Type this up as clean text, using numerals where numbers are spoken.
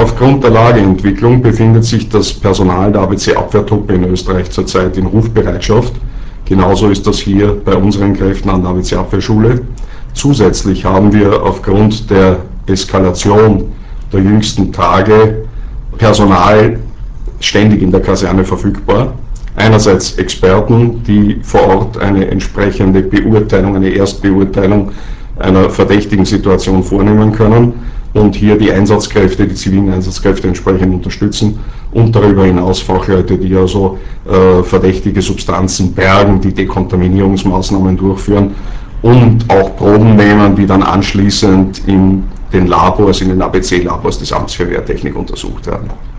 Aufgrund der Lageentwicklung befindet sich das Personal der ABC-Abwehrtruppe in Österreich zurzeit in Rufbereitschaft. Genauso ist das hier bei unseren Kräften an der ABC-Abwehrschule. Zusätzlich haben wir aufgrund der Eskalation der jüngsten Tage Personal ständig in der Kaserne verfügbar. Einerseits Experten, die vor Ort eine entsprechende Beurteilung, eine Erstbeurteilung einer verdächtigen Situation vornehmen können und hier die Einsatzkräfte, die zivilen Einsatzkräfte entsprechend unterstützen, und darüber hinaus Fachleute, die also verdächtige Substanzen bergen, die Dekontaminierungsmaßnahmen durchführen und auch Proben nehmen, die dann anschließend in den Labors, in den ABC-Labors des Amts für Wehrtechnik untersucht werden.